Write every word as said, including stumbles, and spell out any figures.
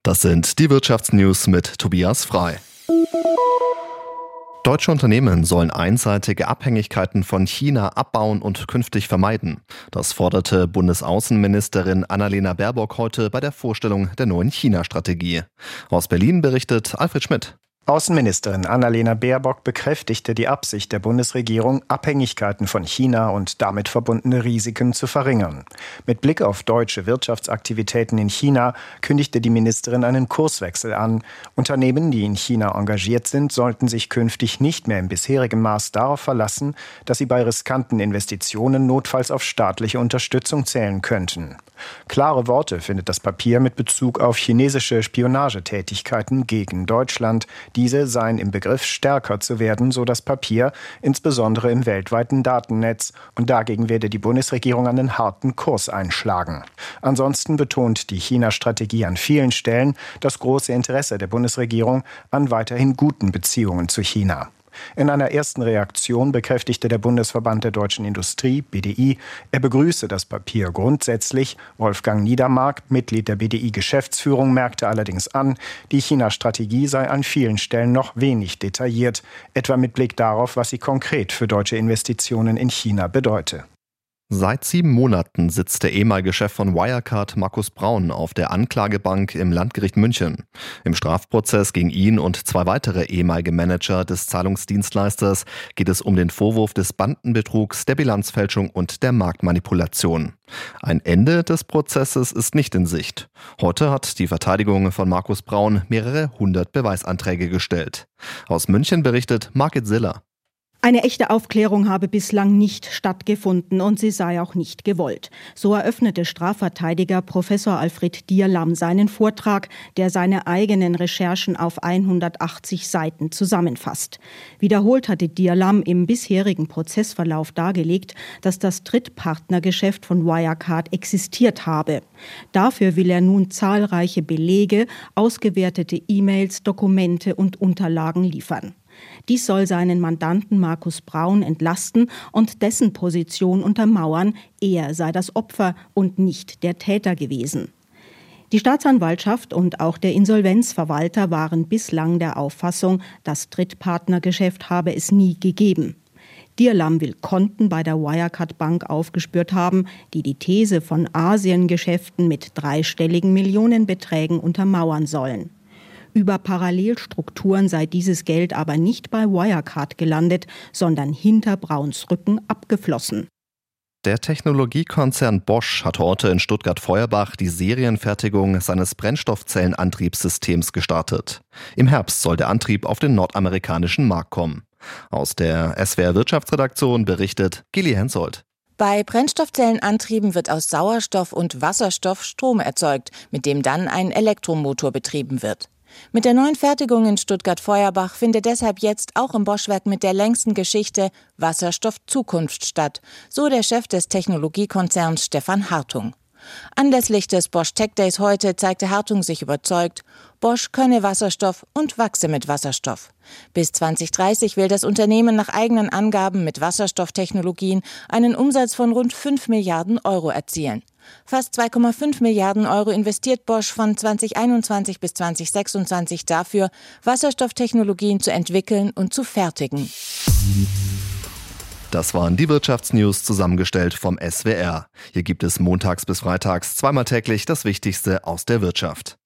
Das sind die Wirtschaftsnews mit Tobias Frei. Deutsche Unternehmen sollen einseitige Abhängigkeiten von China abbauen und künftig vermeiden. Das forderte Bundesaußenministerin Annalena Baerbock heute bei der Vorstellung der neuen China-Strategie. Aus Berlin berichtet Alfred Schmidt. Außenministerin Annalena Baerbock bekräftigte die Absicht der Bundesregierung, Abhängigkeiten von China und damit verbundene Risiken zu verringern. Mit Blick auf deutsche Wirtschaftsaktivitäten in China kündigte die Ministerin einen Kurswechsel an. Unternehmen, die in China engagiert sind, sollten sich künftig nicht mehr im bisherigen Maß darauf verlassen, dass sie bei riskanten Investitionen notfalls auf staatliche Unterstützung zählen könnten. Klare Worte findet das Papier mit Bezug auf chinesische Spionagetätigkeiten gegen Deutschland. Diese seien im Begriff, stärker zu werden, so das Papier, insbesondere im weltweiten Datennetz. Und dagegen werde die Bundesregierung einen harten Kurs einschlagen. Ansonsten betont die China-Strategie an vielen Stellen das große Interesse der Bundesregierung an weiterhin guten Beziehungen zu China. In einer ersten Reaktion bekräftigte der Bundesverband der deutschen Industrie, B D I, er begrüße das Papier grundsätzlich. Wolfgang Niedermark, Mitglied der B D I-Geschäftsführung, merkte allerdings an, die China-Strategie sei an vielen Stellen noch wenig detailliert, etwa mit Blick darauf, was sie konkret für deutsche Investitionen in China bedeute. Seit sieben Monaten sitzt der ehemalige Chef von Wirecard, Markus Braun, auf der Anklagebank im Landgericht München. Im Strafprozess gegen ihn und zwei weitere ehemalige Manager des Zahlungsdienstleisters geht es um den Vorwurf des Bandenbetrugs, der Bilanzfälschung und der Marktmanipulation. Ein Ende des Prozesses ist nicht in Sicht. Heute hat die Verteidigung von Markus Braun mehrere hundert Beweisanträge gestellt. Aus München berichtet Margit Siller. Eine echte Aufklärung habe bislang nicht stattgefunden und sie sei auch nicht gewollt. So eröffnete Strafverteidiger Professor Alfred Dierlam seinen Vortrag, der seine eigenen Recherchen auf hundertachtzig Seiten zusammenfasst. Wiederholt hatte Dierlam im bisherigen Prozessverlauf dargelegt, dass das Drittpartnergeschäft von Wirecard existiert habe. Dafür will er nun zahlreiche Belege, ausgewertete E-Mails, Dokumente und Unterlagen liefern. Dies soll seinen Mandanten Markus Braun entlasten und dessen Position untermauern, er sei das Opfer und nicht der Täter gewesen. Die Staatsanwaltschaft und auch der Insolvenzverwalter waren bislang der Auffassung, das Drittpartnergeschäft habe es nie gegeben. Dierlam will Konten bei der Wirecard-Bank aufgespürt haben, die die These von Asiengeschäften mit dreistelligen Millionenbeträgen untermauern sollen. Über Parallelstrukturen sei dieses Geld aber nicht bei Wirecard gelandet, sondern hinter Brauns Rücken abgeflossen. Der Technologiekonzern Bosch hat heute in Stuttgart-Feuerbach die Serienfertigung seines Brennstoffzellenantriebssystems gestartet. Im Herbst soll der Antrieb auf den nordamerikanischen Markt kommen. Aus der S W R Wirtschaftsredaktion berichtet Gili Hensoldt. Bei Brennstoffzellenantrieben wird aus Sauerstoff und Wasserstoff Strom erzeugt, mit dem dann ein Elektromotor betrieben wird. Mit der neuen Fertigung in Stuttgart-Feuerbach findet deshalb jetzt auch im Boschwerk mit der längsten Geschichte Wasserstoff Zukunft statt, so der Chef des Technologiekonzerns Stefan Hartung. Anlässlich des Bosch Tech Days heute zeigte Hartung sich überzeugt, Bosch könne Wasserstoff und wachse mit Wasserstoff. Bis zwanzig dreißig will das Unternehmen nach eigenen Angaben mit Wasserstofftechnologien einen Umsatz von rund fünf Milliarden Euro erzielen. Fast zwei Komma fünf Milliarden Euro investiert Bosch von zwanzig einundzwanzig bis zwanzig sechsundzwanzig dafür, Wasserstofftechnologien zu entwickeln und zu fertigen. Das waren die Wirtschaftsnews, zusammengestellt vom S W R. Hier gibt es montags bis freitags zweimal täglich das Wichtigste aus der Wirtschaft.